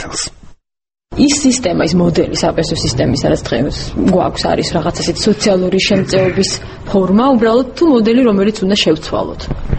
საქართველოს. ის სისტემა, ის მოდელი საპენსიო სისტემის, რაც დღეს გვაქვს არის რაღაც ასეთი სოციალური შემწეობის ფორმა, უბრალოდ თუ მოდელი, რომელიც უნდა შევცვალოთ.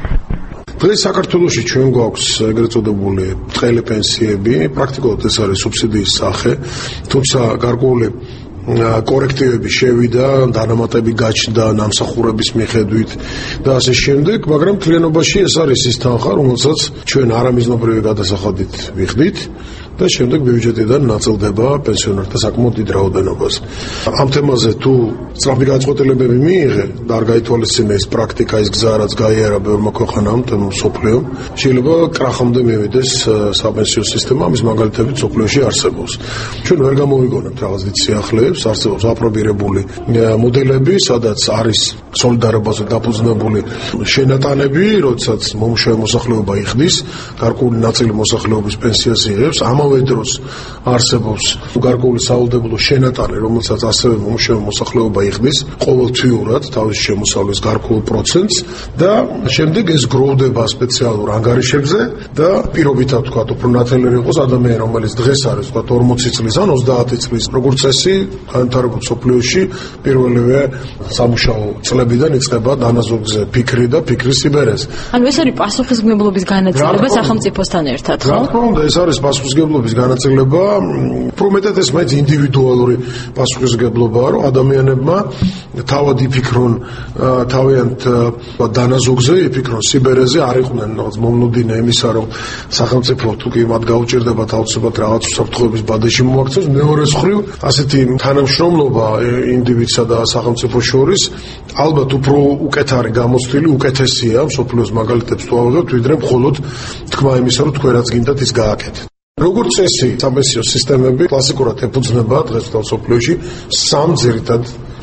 დღეს საქართველოში ჩვენ გვაქვს ეგრეთ წოდებული ბრტყელი პენსიები, პრაქტიკულად ეს არის სუბსიდიის სახე, თუმცა გარკვეული კორექტივები შევიდა, დანამატები გაჩნდა ნამსახურების მიხედვით და ასე შემდეგ, მაგრამ მთლიანობაში ეს არის ის თანხა, რომელსაც ჩვენ არამიზნობრივი გადასახადით ვიხდით და შემდეგ ბიუჯეტიდან ნაწილდება პენსიონერთა საკმაოდ დიდ რაოდენობას. ამ თემაზე თუ სწრაფი გადაწყვეტილებები მიიღე და არ გაითვალისწინე ეს პრაქტიკა, ის გზა, რაც გაიარა ბევრმა ქვეყანამ, მსოფლიო, შეიძლება კრახამდე მივიდეს საპენსიო სისტემა, ამის მაგალითები მსოფლიოში არსებობს. ჩვენ ვერ გამოვიგონებთ რაღაც დიდ სიახლეებს, არსებობს აპრობირებული მოდელები, სადაც არის სოლიდარობაზე დაფუძნებული შენატანები, როდესაც მომუშავე მოსახლეობა იხდის, გარკვეული ნაწილი მოსახლეობის პენსიას იღებს, ამავე დროს არსებობს გარკვეული სავალდებულო შენატანი, რომელსაც ასევე მომუშავე მოსახლეობა იხდის ყოველთვიურად თავის შემოსავლის გარკვეულ პროცენტს და შემდეგ ეს გროვდება სპეციალურ ანგარიშებზე და პირობითად თქვა, უფრო ნათელერი იყოს ადამიანი, რომელიც დღეს არის თქვა 40 წლის ან 30 წლის, როგორც წესი, განვითარებულ მსოფლიოში პირველივე სამუშაო წლებიდან იწყება დანაზოგზე ფიქრი და ფიქრის სიბერეს. ანუ ეს არის პასუხისმგებლობის განაწილება სახელმწიფოსთან ერთად, ხო? რა თქმა უნდა, ეს არის პასუხისმგებლობის განაწილება, უფრო მეტად ეს მაინც ინდივიდუალური პასუხისმგებლობაა, რომ ადამიანებმა თავად იფიქრონ თავიანთ დანაზოგზე, იფიქრონ სიბერეზე, არ იყვნენ რაღაც მომნოდინე იმისა, რომ სახელმწიფო თუ კი მათ გაუჭირდებათ აუცილებლად რაღაც უსაფრთხოების ბადეში მოაქცევს. მეორე მხრივ, ასეთი თანამშრომლობა ინდივიდსა და სახელმწიფოს შორის ალბათ უფრო უკეთ არის გამოცდილი, უკეთესია მსოფლიოს მაგალითებს თუ ავიღებთ, ვიდრე მხოლოდ თქმა იმისა, რომ თქვენ რაც გინდათ ის გააკეთეთ. როგორც წესი, საპენსიო სისტემები კლასიკურად ეფუძნება დღეს მსოფლიოში სამ ძირითად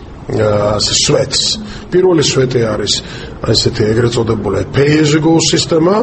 სვეტს. პირველი სვეტი არის ესეთი ეგრეთ წოდებული pay-as-you-go სისტემა,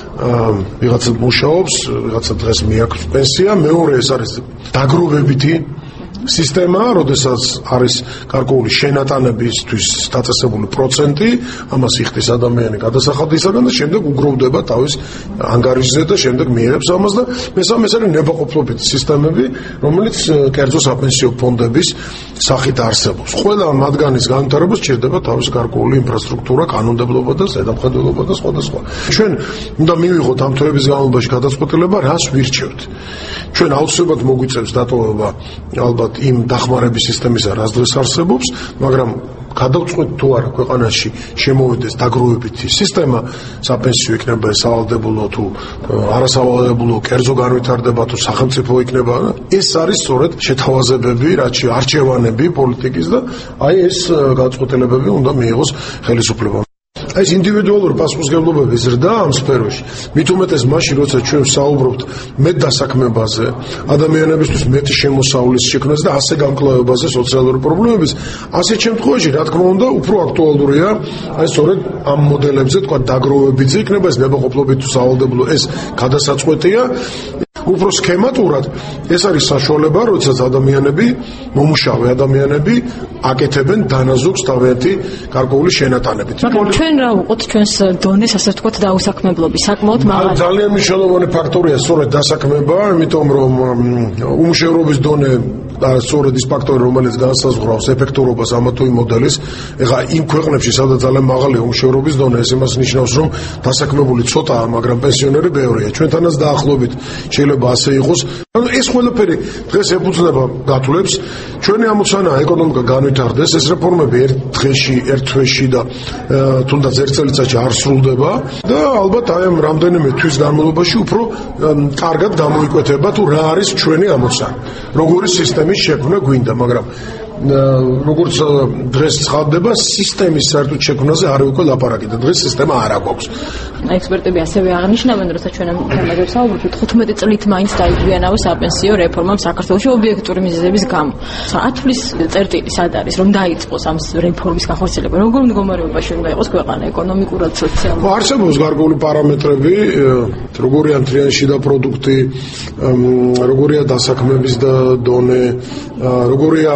ვიღაცა მუშაობს, ვიღაცა დღეს მიაქვს პენსია, მეორე ეს არის დაგროვებითი სისტემა, როდესაც არის გარკვეული შენატანებისთვის დაწესებული პროცენტი, ამას იხდის ადამიანი გადასახადისაგან და შემდეგ უგროვდება თავის ანგარიშზე და შემდეგ მიიღებს ამას და მესამე ეს არის ნებაყოფლობითი სისტემები, რომელიც კერძო საპენსიო ფონდების სახით არსებობს. ყველა მათგანის განვითარებას სჭირდება თავის გარკვეული ინფრასტრუქტურა, კანონმდებლობა და ზედამხედველობა და სხვა. ჩვენ უნდა მივიღოთ ამ თვეების განმავლობაში გადაწყვეტილება, რას ვირჩევთ. ჩვენ აუცილებლად მოგვიწევს დატოვება ალბათ იმ დახმარების სისტემისა, რაც დღეს არსებობს, მაგრამ გადავწყვეტ თუ არა ქვეყანაში შემოვიდეს დაგროვებითი სისტემა, საპენსიო იქნება სავალდებულო თუ არასავალდებულო, კერძო განვითარდება თუ სახელმწიფო იქნება, ეს არის სწორედ შეთავაზებები, რაც არჩევანები პოლიტიკის და აი ეს გადაწყვეტილებები უნდა მიიღოს ხელისუფლებამ. ეს ინდივიდუალური პასუხისმგებლობების ზრდა ამ სფეროში, მით უმეტეს მაშინ, როცა ჩვენ ვსაუბრობთ მეტ დასაქმებაზე, ადამიანებისთვის მეტი შემოსავლის შექმნაზე და ასე გამკლავებაზე სოციალური პრობლემების, ასეთ შემთხვევაში, რა თქმა უნდა, უფრო აქტუალურია აი სწორედ ამ მოდელებზე, თქვა დაგროვებითი იქნება ეს ნებაყოფლობით თუ სავალდებულო, ეს გადასაწყვეტია. უფრო სქემატურად ეს არის საშუალება, როდესაც ადამიანები, მომუშავე ადამიანები აკეთებენ დანაზოგს თავიანთი გარკვეული შენატანებით. მაგრამ ჩვენ რა ვუყოთ ჩვენს დონეს, ასე ვთქვათ, დაუსაქმებლობის საკმაოდ მაღალი. ძალიან მნიშვნელოვანი ფაქტორია სწორედ დასაქმება, იმიტომ რომ უმუშევრობის დონე და სწორედ ის ფაქტორი, რომელიც განსაზღვრავს ეფექტურობას ამა თუ იმ მოდელის, ეხლა იმ ქვეყნებში, სადაც ძალიან მაღალია უმუშევრობის დონე, ეს იმას ნიშნავს, რომ დასაქმებული ცოტაა, მაგრამ პენსიონერი ბევრია. ჩვენთანაც დაახლოებით შეიძლება ასე იყოს. ანუ ეს ყველაფერი დღეს ეფუძნება გათვლებს. ჩვენი ამოცანაა ეკონომიკა განვითარდეს, ეს რეფორმები ერთ თვეში და თუნდაც ერთ წელიწადში არ სრულდება და ალბათ აი ამ რამდენიმე თვის განმავლობაში უფრო კარგად გამოიკვეთება თუ რა არის ჩვენი ამოცანა. როგორი სისტემის შექმნა გვინდა, მაგრამ როგორც დღეს ცხადდება, სისტემის საერთოდ შექმნაზე არ უკვე ლაპარაკი და დღეს სისტემა არ აქვს. ექსპერტები ასევე აღნიშნავენ, რომ ჩვენ ამ თემაზე ვსაუბრობთ, 15 წლით მაინც დაიგვიანაო საპენსიო რეფორმამ საქართველოში ობიექტური მიზეზების გამო. ათვლის წერტილი სად არის, რომ დაიწყოს ამ რეფორმის განხორციელება? როგორ მდგომარეობაში უნდა იყოს ქვეყანა ეკონომიკურად, სოციალურად? არსებობს გარკვეული პარამეტრები, როგორია მთლიანი შიდა პროდუქტი, როგორია დასაქმების დონე, როგორია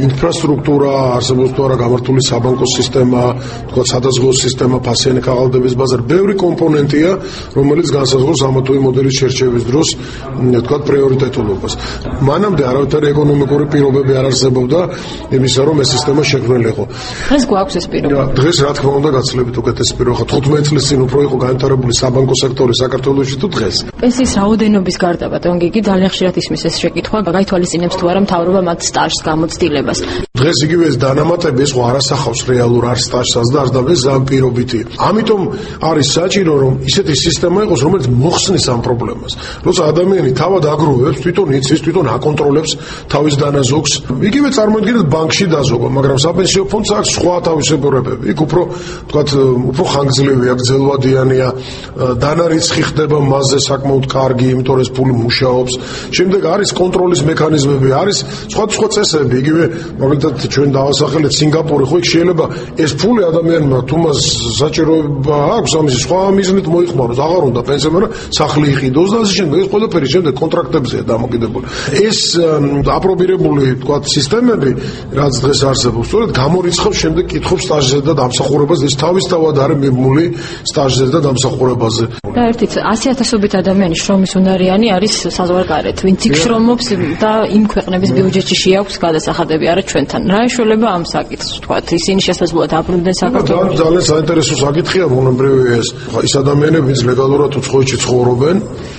ინფრასტრუქტურა, არსებობს თუ არა გამართული საბანკო სისტემა, თქვა სადაზღვევო სისტემა, ფასიანი ქაღალდების ბაზარი, ბევრი კომპონენტია, რომელიც განსაზღვრავს ამა თუ იმ მოდელის შერჩევის დროს, თქვა პრიორიტეტულობას. მანამდე არავითარი ეკონომიკური პირობები არ არსებობდა იმისა, რომ ეს სისტემა შექმნილიყო. დღეს გვაქვს ეს პირობა. დღეს რა თქმა უნდა გაცილებით უკეთესი პირობა. 15 წლის წინ უფრო იყო განვითარებული საბანკო სექტორი საქართველოში თუ დღეს. პენსიის რაოდენობის გარდა ბატონ გიგი ძალიან ხშირად ისმის ეს შეკითხვა, გაითვალისწინებს თუ არა მთავრობა მათ სტაჟს გამოცდილებას. დღეს იგივე ეს დანამატები ეს არასახავს რეალურ არ სტაჟსაც და არ დაბეს ამ პირობითი. ამიტომ არის საჭირო რომ ისეთი სისტემა იყოს, რომელიც მოხსნის ამ პრობლემას. როცა ადამიანი თავად აგროვებს, თვითონ იცის, თვითონ აკონტროლებს თავის დანაზოგს. იგივე წარმოიდგინეთ ბანკში დაზოგვა, მაგრამ საპენსიო ფონდს აქვს სხვა თავისებურებები. იქ უფრო თქვათ უფრო ხანგრძლივია, გრძელვადიანია, დანარიცხი ხდება მასზე საკმაოდ კარგი, იმიტომ რომ ეს ფული მუშაობს. შემდეგ არის კონტროლის მექანიზმები, არის სხვა წესები, იგივე მაგალითად ჩვენ დავასახელეთ სინგაპური, ხო იქ შეიძლება ეს ფული ადამიანმა თუ მას საჭიროება აქვს ამის სხვა მიზნით მოიხმაროს, აღარ უნდა პენსია, მაგრამ სახლი იყიდოს და ასე შემდეგ, ეს ყველაფერი შემდეგ კონტრაქტებზეა დამოკიდებული. ეს აპრობირებული თქვათ სისტემები, რაც დღეს არსებობს, სწორედ გამორიცხავს შემდეგ კითხვებს სტაჟზე და დამსახურებაზე, ეს თავისთავად არის მიბმული სტაჟზე და დამსახურებაზე. და ერთით 100,000-ობით ადამიანი შრომის უნარიანი არის საზღვარგარეთ, ვინც იქ შრომობს და იმ ქვეყნების ბიუჯეტში შეაქვს გადასახადები, არა ჩვენთან. რა ეშველება ამ საკითხს, ვთქვათ, ისინი შესაძლოა დაბრუნდნენ საქართველოში. ძალიან საინტერესო საკითხია, ბუნებრივია ეს. ის ადამიანები, ვინც ლეგალურად უცხოეთში ცხოვრობენ,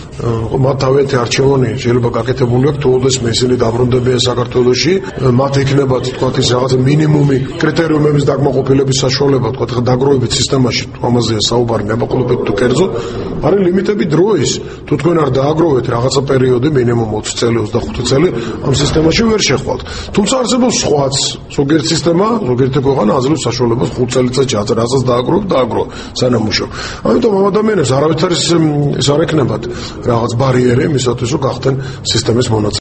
მათ თავიანთი არჩევანი შეიძლება გაკეთებული აქვს, თუ ოდესმე ისინი დაბრუნდებიან საქართველოში, მათ ექნებათ, თქვათ, ის რაღაც მინიმუმი კრიტერიუმების დაკმაყოფილების საშუალება, თქვათ, დაგროვებით სისტემაში, ამაზეა საუბარი, ნებაყოფლობით თუ კერძო, არის ლიმიტები დროის. თუ თქვენ არ დააგროვეთ რაღაცა პერიოდი, მინიმუმ 20 წელი, 25 წელი, ამ სისტემაში ვერ შეხვალთ. თუმცა არსებობს სხვაც, ზოგიერთი სისტემა, ზოგიერთი ქვეყანა აძლევს საშუალებას 5 წელიწადში რასაც დააგროვოთ, სანამ მუშაობ. ამიტომ ამ ადამიანებს არავითარი ის არ ექნებათ რაღაც ბარიერი იმისათვის, რომ გახდნენ სისტემის მონაწილე.